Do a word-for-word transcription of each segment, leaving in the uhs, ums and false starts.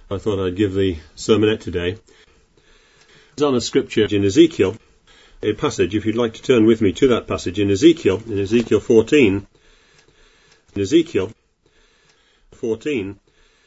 I thought I'd give the sermonette today. It's on a scripture in Ezekiel, a passage, if you'd like to turn with me to that passage in Ezekiel, in Ezekiel fourteen. In Ezekiel fourteen,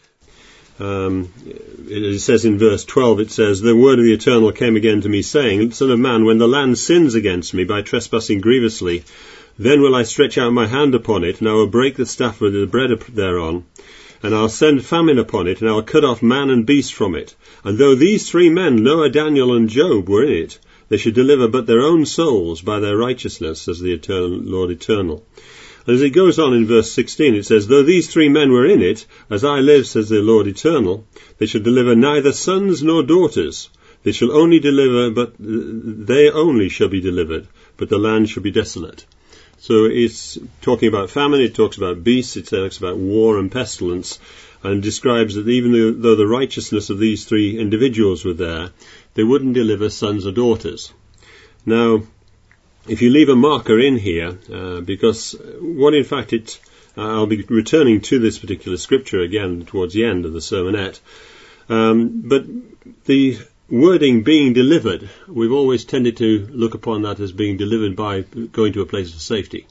um, it says in verse twelve, it says, "The word of the Eternal came again to me, saying, Son of man, when the land sins against me by trespassing grievously, then will I stretch out my hand upon it, and I will break the staff with the bread thereon, and I'll send famine upon it, and I will cut off man and beast from it. And though these three men, Noah, Daniel, and Job, were in it, they should deliver but their own souls by their righteousness, says the eternal, Lord Eternal." And as it goes on in verse sixteen, it says, "Though these three men were in it, as I live, says the Lord Eternal, they shall deliver neither sons nor daughters. They shall only deliver, but they only shall be delivered, but the land shall be desolate." So it's talking about famine, it talks about beasts, it talks about war and pestilence, and describes that even though the righteousness of these three individuals were there, they wouldn't deliver sons or daughters. Now, if you leave a marker in here, uh, because what in fact it, uh, I'll be returning to this particular scripture again towards the end of the sermonette, um, but the wording being delivered, we've always tended to look upon that as being delivered by going to a place of safety.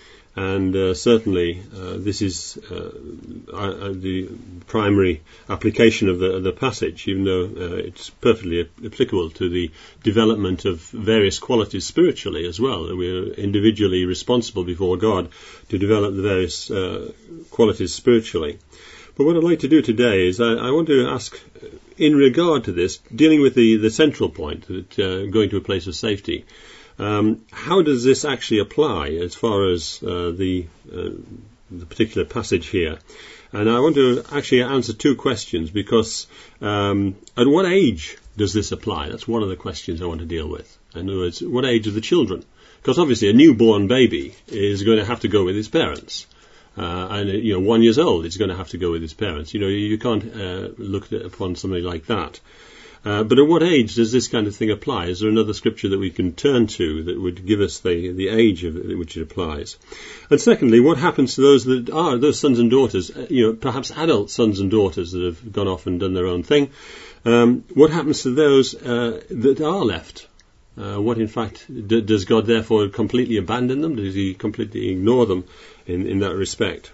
And uh, certainly uh, this is uh, uh, the primary application of the, of the passage, even though uh, it's perfectly applicable to the development of various qualities spiritually as well. We're individually responsible before God to develop the various uh, qualities spiritually. But what I'd like to do today is I, I want to ask, in regard to this, dealing with the, the central point, that uh, going to a place of safety, um, how does this actually apply as far as uh, the, uh, the particular passage here? And I want to actually answer two questions, because um, at what age does this apply? That's one of the questions I want to deal with. In other words, what age are the children? Because obviously a newborn baby is going to have to go with its parents. Uh, and, you know, one years old, it's going to have to go with his parents. You know, you can't uh, look at, upon somebody like that. Uh, but at what age does this kind of thing apply? Is there another scripture that we can turn to that would give us the, the age of it, which it applies? And secondly, what happens to those that are, those sons and daughters, you know, perhaps adult sons and daughters that have gone off and done their own thing? Um, what happens to those uh, that are left? Uh, what, in fact, d- does God therefore completely abandon them? Does he completely ignore them in, in that respect?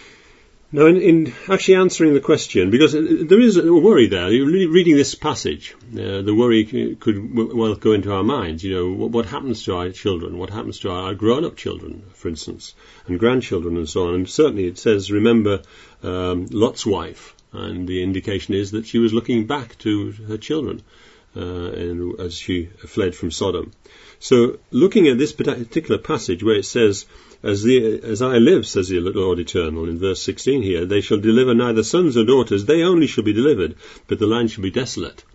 Now, in, in actually answering the question, because there is a worry there, reading this passage, uh, the worry could well go into our minds. You know, what, what happens to our children? What happens to our grown-up children, for instance, and grandchildren and so on? And certainly it says, remember um, Lot's wife, and the indication is that she was looking back to her children. Uh, and as she fled from Sodom. So, looking at this particular passage where it says, as, the, as I live, says the Lord Eternal, in verse sixteen here, they shall deliver neither sons nor daughters, they only shall be delivered, but the land shall be desolate.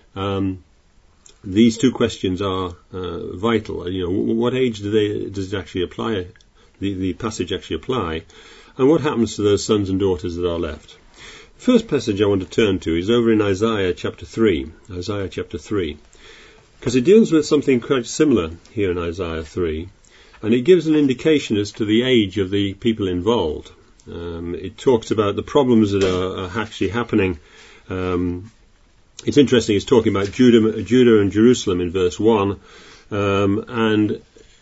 Um, these two questions are uh, vital. You know, what age do they, does it actually apply, the, the passage actually apply, and what happens to those sons and daughters that are left? The first passage I want to turn to is over in Isaiah chapter three, Isaiah chapter three, because it deals with something quite similar here in Isaiah three, and it gives an indication as to the age of the people involved. Um, it talks about the problems that are, are actually happening. Um, it's interesting, it's talking about Judah, Judah and Jerusalem in verse one, um, and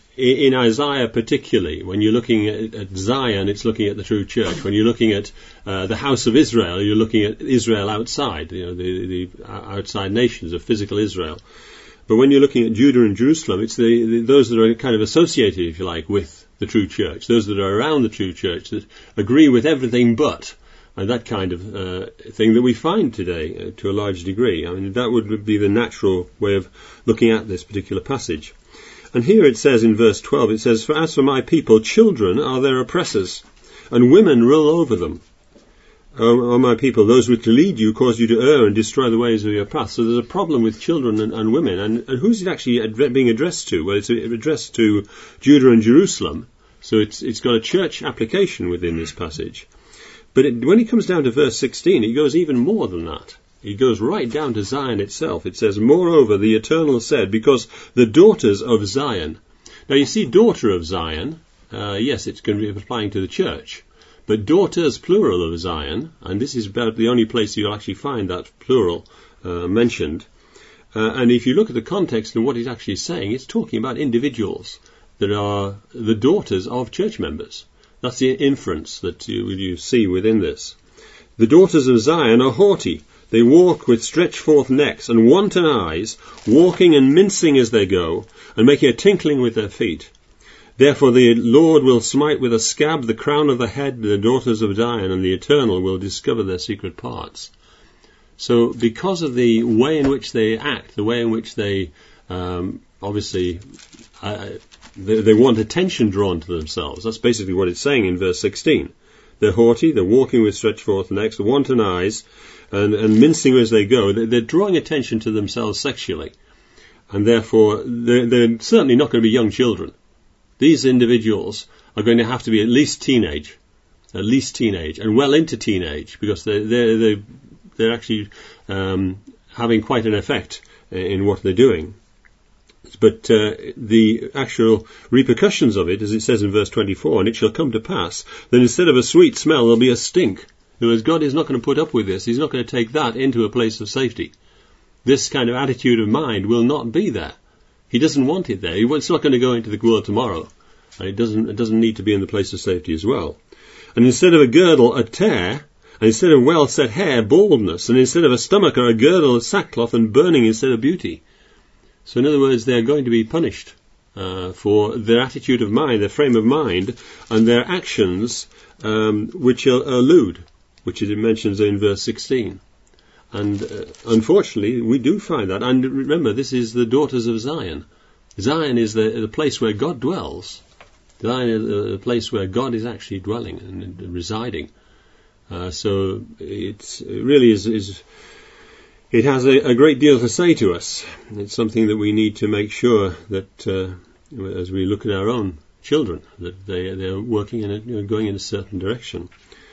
in Isaiah particularly, when you're looking at, at Zion, it's looking at the true church. When you're looking at uh, the house of Israel, you're looking at Israel outside, you know, the, the outside nations of physical Israel. But when you're looking at Judah and Jerusalem, it's the, the those that are kind of associated, if you like, with the true church, those that are around the true church, that agree with everything but, and that kind of uh, thing that we find today uh, to a large degree. I mean, that would be the natural way of looking at this particular passage. And here it says in verse twelve, it says, "For as for my people, children are their oppressors, and women rule over them. O, o my people, those which lead you cause you to err and destroy the ways of your path." So there's a problem with children and, and women. And, and who's it actually ad- being addressed to? Well, it's addressed to Judah and Jerusalem. So it's it's got a church application within this passage. But it, when it comes down to verse sixteen, it goes even more than that. It goes right down to Zion itself. It says, "Moreover, the Eternal said, because the daughters of Zion." Now you see, daughter of Zion, uh, yes, it's going to be applying to the church. But daughters, plural, of Zion, and this is about the only place you'll actually find that plural uh, mentioned. Uh, and if you look at the context and what it's actually saying, it's talking about individuals that are the daughters of church members. That's the inference that you, you see within this. The daughters of Zion are haughty. They walk with stretched forth necks and wanton eyes, walking and mincing as they go, and making a tinkling with their feet. Therefore the Lord will smite with a scab the crown of the head, the daughters of Zion, and the Eternal will discover their secret parts. So because of the way in which they act, the way in which they um, obviously uh, they, they want attention drawn to themselves, that's basically what it's saying in verse sixteen. They're haughty, they're walking with stretched forth necks, wanton eyes, and, and mincing as they go. They're, they're drawing attention to themselves sexually. And therefore, they're, they're certainly not going to be young children. These individuals are going to have to be at least teenage, at least teenage, and well into teenage, because they're, they're, they're, they're actually um, having quite an effect in what they're doing. But uh, the actual repercussions of it, as it says in verse twenty-four, and it shall come to pass that instead of a sweet smell, there'll be a stink. In other words, God is not going to put up with this. He's not going to take that into a place of safety. This kind of attitude of mind will not be there. He doesn't want it there. It's not going to go into the world tomorrow. And it doesn't, it doesn't need to be in the place of safety as well. And instead of a girdle, a tear, and instead of well-set hair, baldness, and instead of a stomach or a girdle, of sackcloth, and burning instead of beauty. So in other words, they're going to be punished uh, for their attitude of mind, their frame of mind, and their actions um, which are, are lewd, which it mentions in verse sixteen. And uh, unfortunately, we do find that. And remember, this is the daughters of Zion. Zion is the, the place where God dwells. Zion is the place where God is actually dwelling and, and residing. Uh, so it's, it really is... is It has a, a great deal to say to us. It's something that we need to make sure that, uh, as we look at our own children, that they they're working in a, you know, going in a certain direction.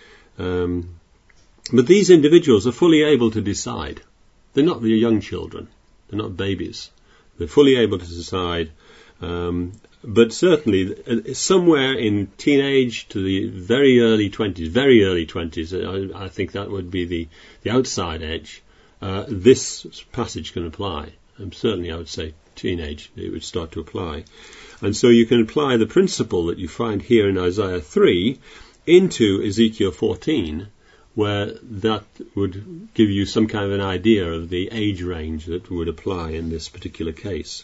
Um, but these individuals are fully able to decide. They're not the young children. They're not babies. They're fully able to decide. Um, but certainly, somewhere in teenage to the very early twenties, very early twenties, I, I think that would be the, the outside edge. Uh, this passage can apply. And certainly I would say teenage, it would start to apply. And so you can apply the principle that you find here in Isaiah three into Ezekiel fourteen, where that would give you some kind of an idea of the age range that would apply in this particular case.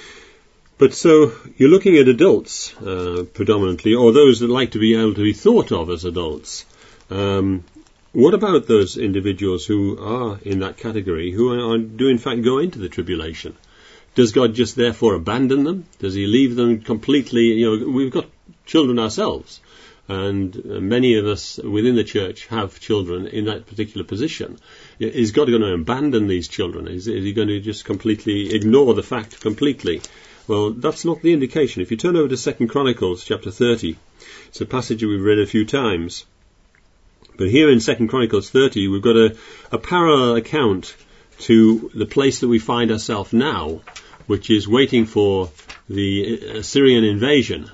But so you're looking at adults uh, predominantly, or those that like to be able to be thought of as adults. Um, What about those individuals who are in that category, who are, do in fact go into the tribulation? Does God just therefore abandon them? Does he leave them completely? You know, we've got children ourselves, and many of us within the church have children in that particular position. Is God going to abandon these children? Is, is he going to just completely ignore the fact completely? Well, that's not the indication. If you turn over to Second Chronicles chapter thirty, it's a passage that we've read a few times. But here in Second Chronicles thirty, we've got a, a parallel account to the place that we find ourselves now, which is waiting for the Assyrian invasion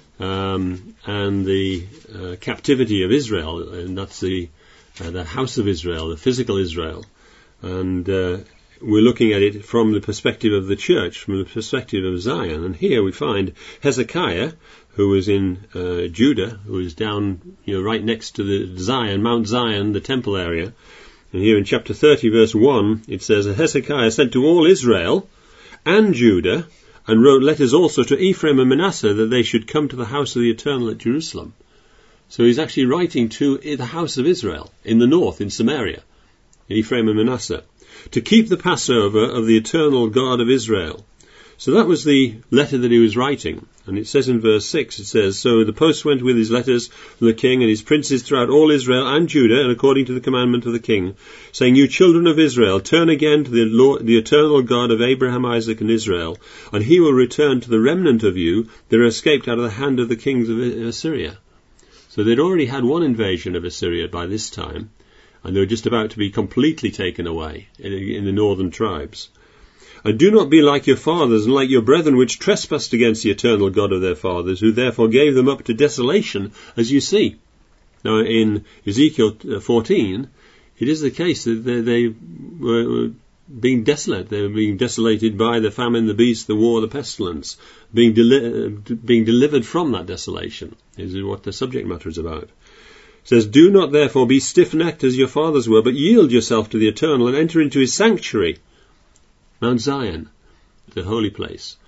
um, and the uh, captivity of Israel, and that's the uh, the house of Israel, the physical Israel. And uh, we're looking at it from the perspective of the church, from the perspective of Zion. And here we find Hezekiah, who was in uh, Judah, who is down, you know, right next to the Zion, Mount Zion, the temple area. And here in chapter thirty, verse one, it says, Hezekiah sent to all Israel and Judah, and wrote letters also to Ephraim and Manasseh, that they should come to the house of the Eternal at Jerusalem. So he's actually writing to the house of Israel, in the north, in Samaria, Ephraim and Manasseh, to keep the Passover of the Eternal God of Israel. So that was the letter that he was writing. And it says in verse six, it says, So the post went with his letters from the king and his princes throughout all Israel and Judah, and according to the commandment of the king, saying, You children of Israel, turn again to the Lord, the eternal God of Abraham, Isaac, and Israel, and he will return to the remnant of you that are escaped out of the hand of the kings of Assyria. So they'd already had one invasion of Assyria by this time, and they were just about to be completely taken away in, in the northern tribes. And do not be like your fathers and like your brethren, which trespassed against the eternal God of their fathers, who therefore gave them up to desolation, as you see. Now, in Ezekiel fourteen, it is the case that they, they were being desolate. They were being desolated by the famine, the beast, the war, the pestilence, being, deli- being delivered from that desolation, is what the subject matter is about. It says, do not therefore be stiff-necked as your fathers were, but yield yourself to the Eternal and enter into his sanctuary, Mount Zion, the holy place,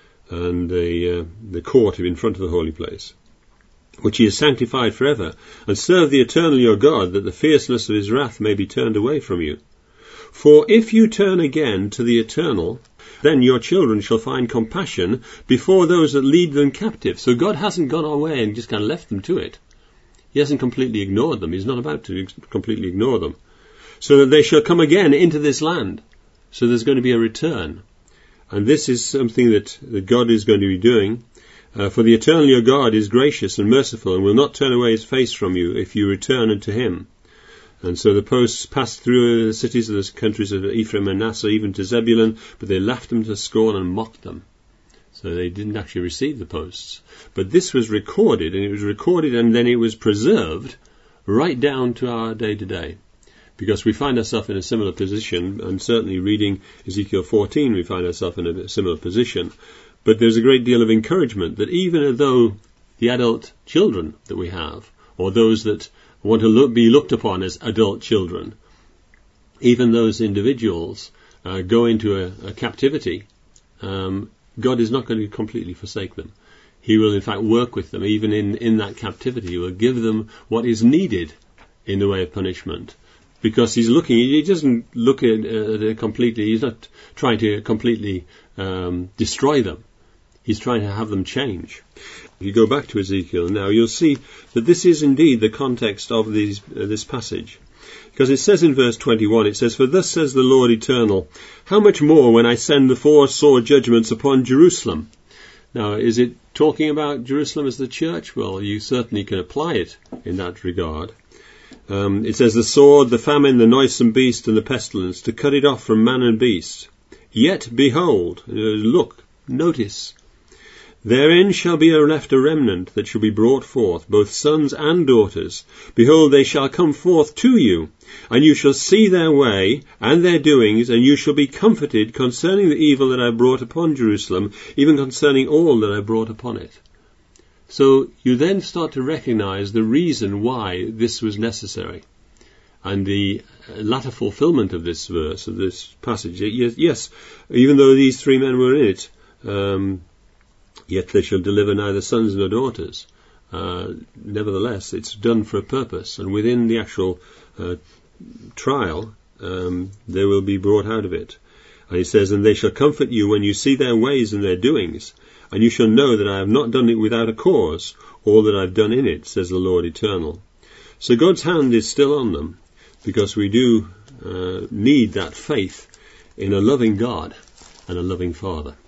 and the, uh, the court in front of the holy place, which he has sanctified forever, and serve the Eternal your God, that the fierceness of his wrath may be turned away from you. For if you turn again to the Eternal, then your children shall find compassion before those that lead them captive. So God hasn't gone away and just kind of left them to it. He hasn't completely ignored them. He's not about to completely ignore them. So that they shall come again into this land. So there's going to be a return. And this is something that, that God is going to be doing. Uh, for the Eternal your God is gracious and merciful, and will not turn away his face from you if you return unto him. And so the posts passed through the cities of the countries of Ephraim and Manasseh, even to Zebulun, but they laughed them to scorn and mocked them. So they didn't actually receive the posts. But this was recorded, and it was recorded and then it was preserved right down to our day to day. Because we find ourselves in a similar position, and certainly reading Ezekiel fourteen we find ourselves in a similar position. But there's a great deal of encouragement that even though the adult children that we have, or those that want to look, be looked upon as adult children, even those individuals uh, go into a, a captivity, um, God is not going to completely forsake them. He will in fact work with them even in, in that captivity. He will give them what is needed in the way of punishment. Because he's looking, he doesn't look at it completely, he's not trying to completely um, destroy them. He's trying to have them change. If you go back to Ezekiel now, you'll see that this is indeed the context of these, uh, this passage. Because it says in verse twenty-one, it says, for thus says the Lord Eternal, how much more when I send the four sore judgments upon Jerusalem? Now, is it talking about Jerusalem as the church? Well, you certainly can apply it in that regard. Um, it says, the sword, the famine, the noisome beast, and the pestilence, to cut it off from man and beast. Yet, behold, uh, look, notice, therein shall be left a remnant that shall be brought forth, both sons and daughters. Behold, they shall come forth to you, and you shall see their way and their doings, and you shall be comforted concerning the evil that I brought upon Jerusalem, even concerning all that I brought upon it. So you then start to recognize the reason why this was necessary. And the latter fulfillment of this verse, of this passage, yes, yes even though these three men were in it, um, yet they shall deliver neither sons nor daughters. Uh, nevertheless, it's done for a purpose, and within the actual uh, trial, um, they will be brought out of it. And he says, and they shall comfort you when you see their ways and their doings, and you shall know that I have not done it without a cause, all that I have done in it, says the Lord Eternal. So God's hand is still on them, because we do uh, need that faith in a loving God and a loving Father.